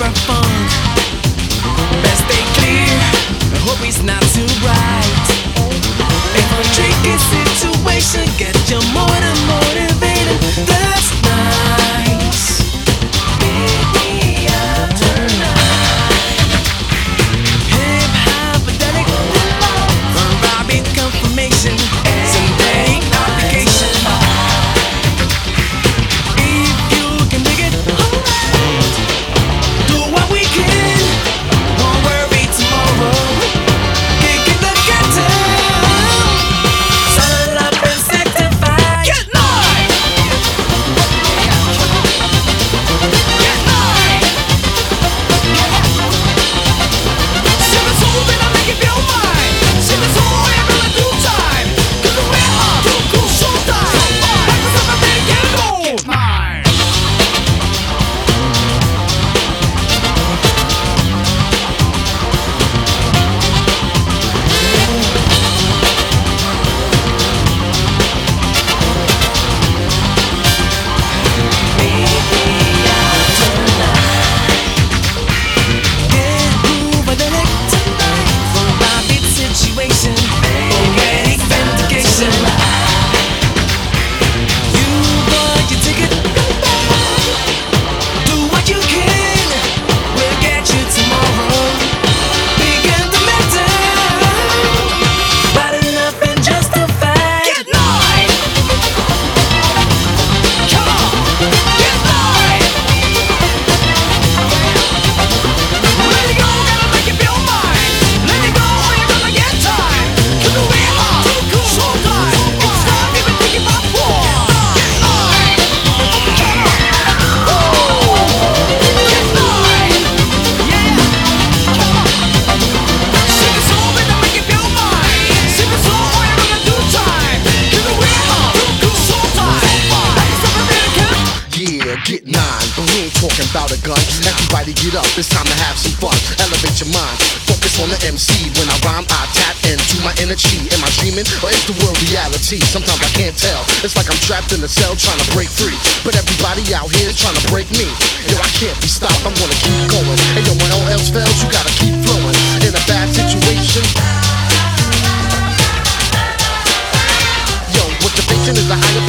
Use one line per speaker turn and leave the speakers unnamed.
our fun. Best stay clear, I hope it's not too bright. If a tricky situation get you more than motivated, that's nice. Baby, after night. Hip hop addict, Robbie confirmation, someday application. If you can dig it, alright. Do what we can, won't worry tomorrow. Kick it the cat down, settle up and sanctify. Get live, get live. Ship it so then I make it feel mine. Ship it so every like new time. 'Cause we're up to cool showtime. Breakfast up and then get home. Mine.
Get nine, but we ain't talking about a gun. Everybody get up, it's time to have some fun. Elevate your mind, focus on the MC. When I rhyme, I tap into my inner chi. Am I dreaming, or is the world reality? Sometimes I can't tell, it's like I'm trapped in a cell trying to break free. But everybody out here is trying to break me. Yo, I can't be stopped, I'm gonna keep going. And yo, when all else fails, you gotta keep flowing. In a bad situation, yo, what you're facing is a higher